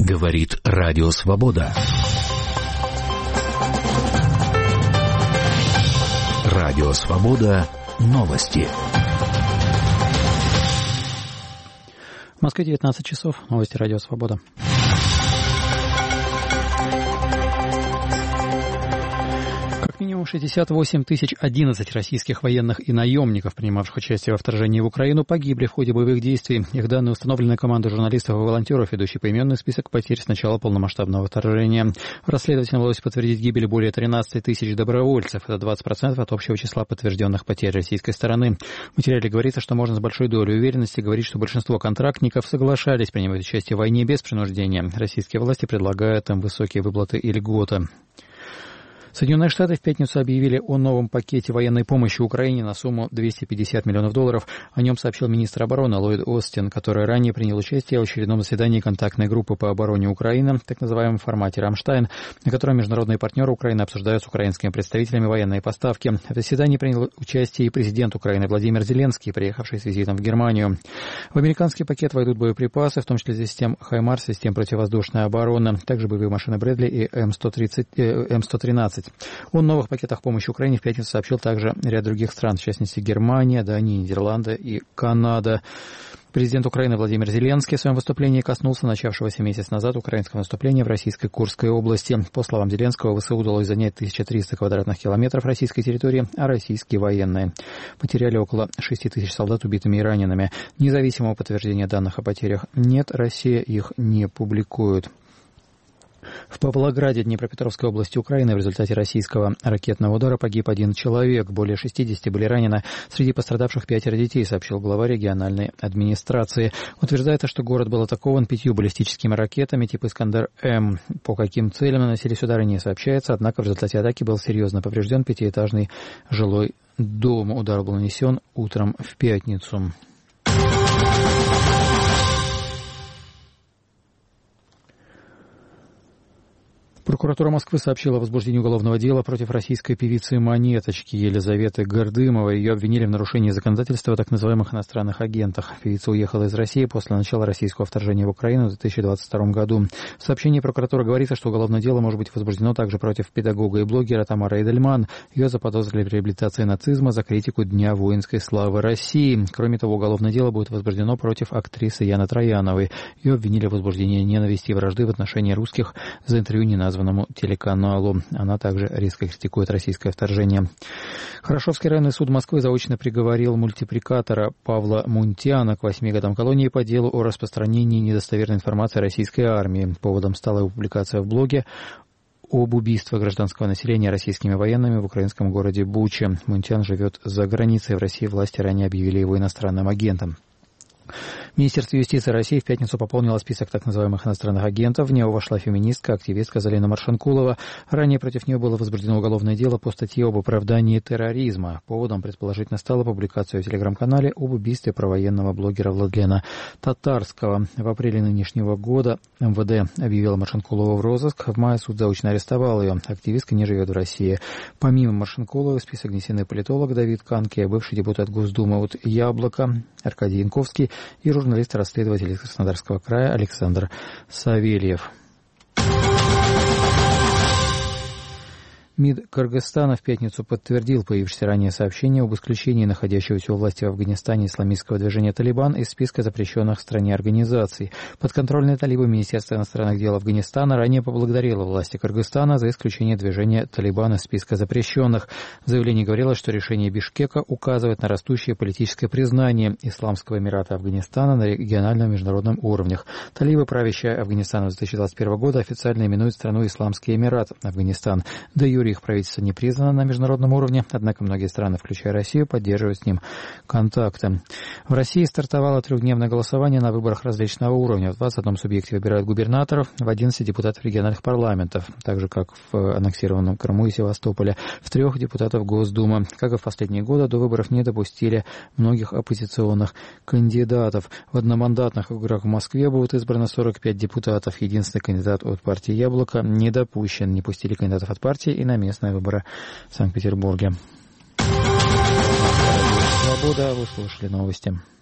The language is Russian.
Говорит Радио Свобода. Радио Свобода. Новости. В Москве 19 часов. Новости Радио Свобода. Минимум 68 011 российских военных и наемников, принимавших участие во вторжении в Украину, погибли в ходе боевых действий. Их данные установлены командой журналистов и волонтеров, ведущей поименный список потерь с начала полномасштабного вторжения. Расследователям удалось подтвердить гибель более 13 000 добровольцев. Это 20% от общего числа подтвержденных потерь российской стороны. В материале говорится, что можно с большой долей уверенности говорить, что большинство контрактников соглашались принимать участие в войне без принуждения. Российские власти предлагают им высокие выплаты и льготы. Соединенные Штаты в пятницу объявили о новом пакете военной помощи Украине на сумму $250 миллионов. О нем сообщил министр обороны Ллойд Остин, который ранее принял участие в очередном заседании контактной группы по обороне Украины, так называемом формате «Рамштайн», на котором международные партнеры Украины обсуждают с украинскими представителями военные поставки. В заседании принял участие и президент Украины Владимир Зеленский, приехавший с визитом в Германию. В американский пакет войдут боеприпасы, в том числе систем «Хаймарс», систем противовоздушной обороны, также боевые машины «Брэдли» и М113. О новых пакетах помощи Украине в пятницу сообщил также ряд других стран, в частности Германия, Дания, Нидерланды и Канада. Президент Украины Владимир Зеленский в своем выступлении коснулся начавшегося месяц назад украинского наступления в российской Курской области. По словам Зеленского, ВСУ удалось занять 1300 квадратных километров российской территории, а российские военные потеряли около 6000 солдат убитыми и ранеными. Независимого подтверждения данных о потерях нет, Россия их не публикует. В Павлограде Днепропетровской области Украины в результате российского ракетного удара погиб 1 человек. Более 60 были ранены. Среди пострадавших 5 детей, сообщил глава региональной администрации. Утверждается, что город был атакован 5 баллистическими ракетами типа «Искандер-М». По каким целям наносились удары, не сообщается, однако в результате атаки был серьезно поврежден 5-этажный жилой дом. Удар был нанесен утром в пятницу. Прокуратура Москвы сообщила о возбуждении уголовного дела против российской певицы «Монеточки» Елизаветы Гордымовой. Ее обвинили в нарушении законодательства о так называемых иностранных агентах. Певица уехала из России после начала российского вторжения в Украину в 2022 году. В сообщении прокуратуры говорится, что уголовное дело может быть возбуждено также против педагога и блогера Тамары Эдельман. Ее заподозрили в реабилитации нацизма за критику Дня воинской славы России. Кроме того, уголовное дело будет возбуждено против актрисы Яны Трояновой. Ее обвинили в возбуждении ненависти и вражды в отношении русских за интервью неназванному телеканалу. Она также резко критикует российское вторжение. Хорошевский районный суд Москвы заочно приговорил мультипликатора Павла Мунтяна к 8 годам колонии по делу о распространении недостоверной информации о российской армии. Поводом стала его публикация в блоге об убийстве гражданского населения российскими военными в украинском городе Буча. Мунтян живет за границей. В России власти ранее объявили его иностранным агентом. Министерство юстиции России в пятницу пополнило список так называемых иностранных агентов. В него вошла феминистка, активистка Залина Маршанкулова. Ранее против нее было возбуждено уголовное дело по статье об оправдании терроризма. Поводом, предположительно, стала публикация в телеграм-канале об убийстве провоенного блогера Владлена Татарского. В апреле нынешнего года МВД объявила Маршанкулову в розыск. В мае суд заочно арестовал ее. Активистка не живет в России. Помимо Маршанкуловой в список внесены политолог Давид Канке, бывший депутат Госдумы от Яблока Аркадий Янковский и журналист-расследователь из Краснодарского края Александр Савельев. МИД Кыргызстана в пятницу подтвердил появившееся ранее сообщение об исключении находящегося у власти в Афганистане исламистского движения «Талибан» из списка запрещенных в стране организаций. Подконтрольное талибу Министерство иностранных дел Афганистана ранее поблагодарило власти Кыргызстана за исключение движения «Талибан» из списка запрещенных. В заявлении говорилось, что решение Бишкека указывает на растущее политическое признание Исламского Эмирата Афганистана на региональном и международном уровнях. Талибы, правящая Афганистаном с 2021 года, официально именуют страну Исламский Эмират Афганистан. Де юре их правительство не признано на международном уровне, однако многие страны, включая Россию, поддерживают с ним контакты. В России стартовало 3-дневное голосование на выборах различного уровня. В 21 субъекте выбирают губернаторов, в 11 депутатов региональных парламентов, так же, как в аннексированном Крыму и Севастополе, в 3 депутатов Госдумы. Как и в последние годы, до выборов не допустили многих оппозиционных кандидатов. В одномандатных округах в Москве будут избраны 45 депутатов. Единственный кандидат от партии «Яблоко» не допущен. Не пустили кандидатов от партии и на местные выборы в Санкт-Петербурге. Свобода, вы слушали новости.